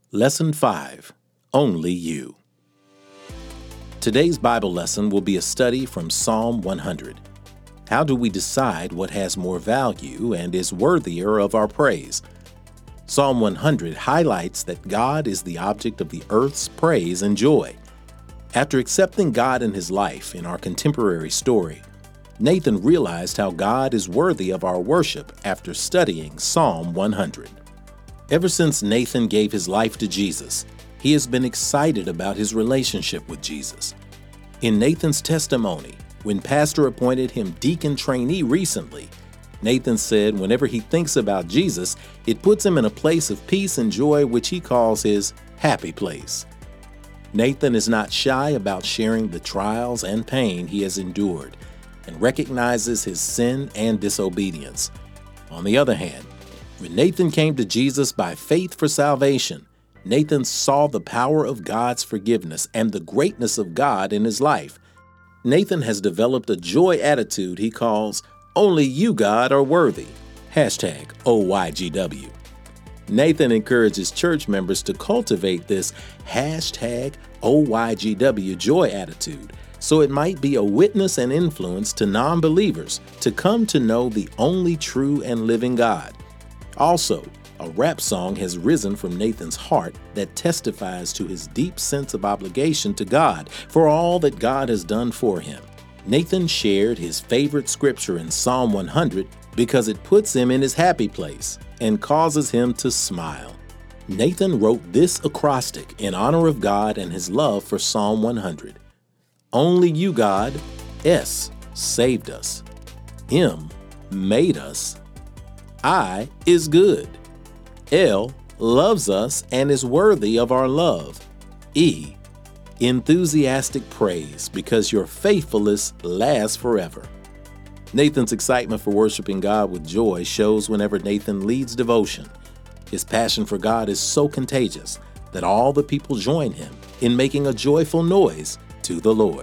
Lesson 5, Only You. Today's Bible lesson will be a study from Psalm 100. How do we decide what has more value and is worthier of our praise? Psalm 100 highlights that God is the object of the earth's praise and joy. After accepting God in his life in our contemporary story, Nathan realized how God is worthy of our worship after studying Psalm 100. Ever since Nathan gave his life to Jesus, he has been excited about his relationship with Jesus. In Nathan's testimony, when Pastor appointed him deacon trainee recently, Nathan said whenever he thinks about Jesus, it puts him in a place of peace and joy which he calls his happy place. Nathan is not shy about sharing the trials and pain he has endured and recognizes his sin and disobedience. On the other hand, when Nathan came to Jesus by faith for salvation, Nathan saw the power of God's forgiveness and the greatness of God in his life. Nathan has developed a joy attitude he calls, "Only you, God, are worthy." #OYGW. Nathan encourages church members to cultivate this #OYGW joy attitude so it might be a witness and influence to non-believers to come to know the only true and living God. Also, a rap song has risen from Nathan's heart that testifies to his deep sense of obligation to God for all that God has done for him. Nathan shared his favorite scripture in Psalm 100 because it puts him in his happy place and causes him to smile. Nathan wrote this acrostic in honor of God and his love for Psalm 100. Only you, God, S, saved us. M, made us. I is good. L loves us and is worthy of our love. E, enthusiastic praise because your faithfulness lasts forever. Nathan's excitement for worshiping God with joy shows whenever Nathan leads devotion. His passion for God is so contagious that all the people join him in making a joyful noise to the Lord.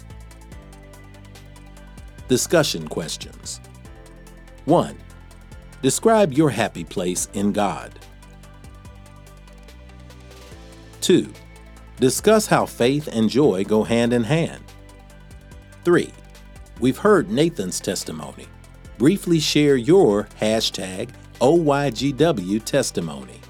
Discussion questions. 1. Describe your happy place in God. 2. Discuss how faith and joy go hand in hand. 3. We've heard Nathan's testimony. Briefly share your #OYGW testimony.